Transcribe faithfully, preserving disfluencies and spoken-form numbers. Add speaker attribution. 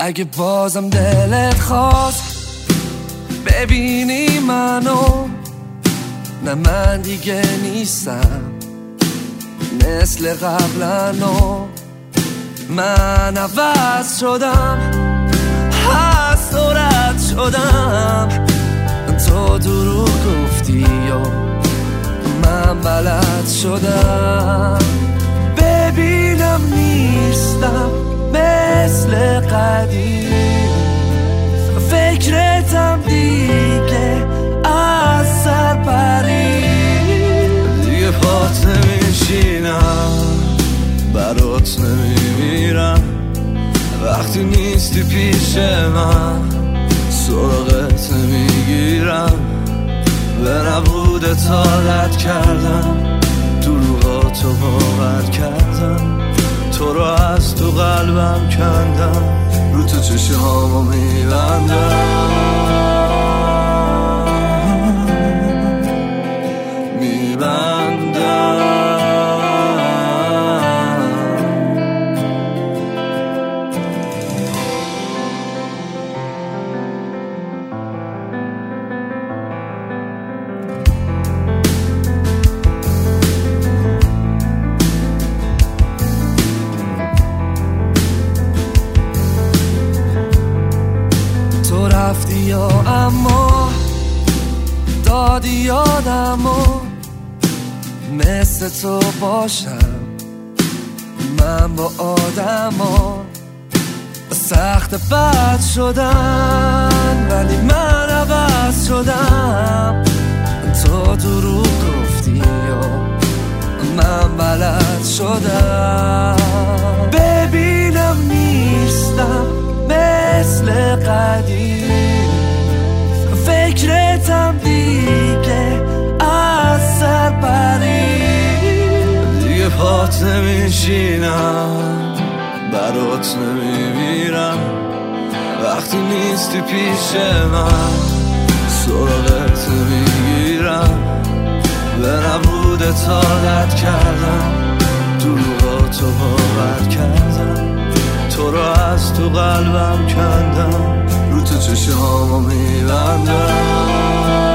Speaker 1: اگه بازم دلت خواست ببینی منو، نه من دیگه نیستم مثل قبلنو، من عوض شدم، هست و رد شدم. تو دروغ گفتی و من بلد شدم. ببینم نیستم مثل قدیم، فکرتم دیگه از سر پرید. دیگه پات نمیشینم، برات نمیمیرم، وقتی نیستی پیش من سراغت نمیگیرم. به نبودت عادت کردم، دروغاتو باور کردم، تو رو از تو قلبم کندم، رو تو چشمامو میبندم میبندم. رفتی یا اما دادی یادمو، مثل تو باشم من با آدما. سخت بد شدن ولی من عوض شدم. تو دروغ گفتی یا من بلد شدم. ببینم نیستم مثل قدیم، فکرتم دیگه از سر پرید. دیگه پات نمیشینم، برات نمیمیرم، وقتی نیستی پیش من سراغت نمیگیرم. به نبودت عادت کردم، دروغاتو باور کردم، تو رو از تو قلبم کندم، رو تو چشمامو میبندم